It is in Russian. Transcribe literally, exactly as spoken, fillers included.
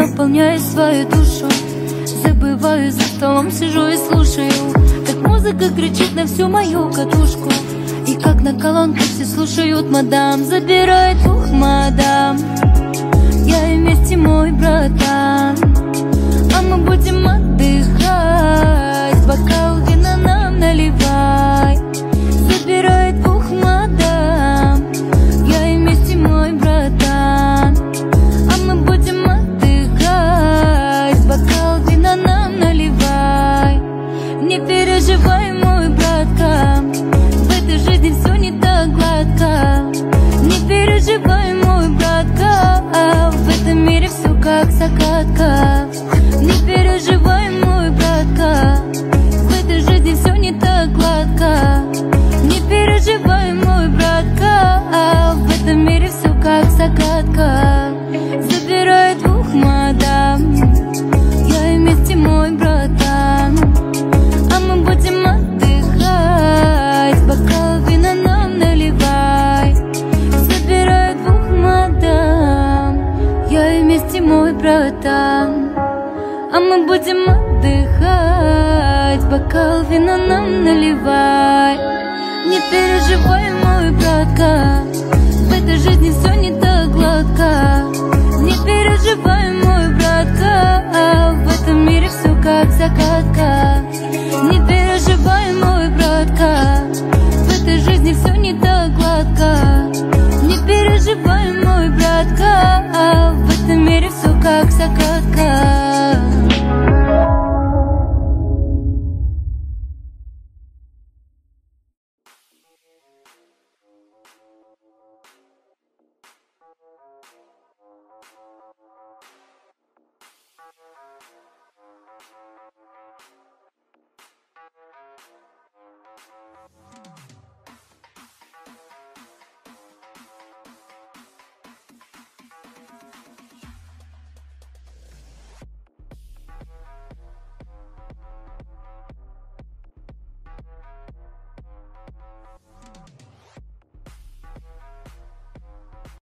наполняю свою душу. Забываю, за столом сижу и слушаю, как музыка кричит на всю мою катушку. И как на колонках все слушают мадам. Забирает двух мадам, я и вместе мой братан. А мы будем отдыхать, бокал вина нам наливай. Забирает двух мадам, я и вместе мой братан. А мы будем отдыхать, бокал вина нам наливай. Не переживай, мой братка, в этой жизни все не так гладко. Не переживай, мой братка, в этом мире все как закатка. Не переживай, мой братка, в этой жизни все не так гладко. Не переживай, мой братка, в этом мире все как загадка. Забирай двух мадам, я и вместе мой братан. А мы будем отдыхать, бокал вина нам наливай. Забирай двух мадам, я и вместе мой братан. А мы будем отдыхать, бокал вина нам наливай. Не переживай, мой братка, в этой жизни все не так гладко. Не переживай, мой братка, в этом мире все как загадка. Не переживай, мой братка, в этой жизни все не так гладко. Не переживай, мой братка, в этом мире все как загадка.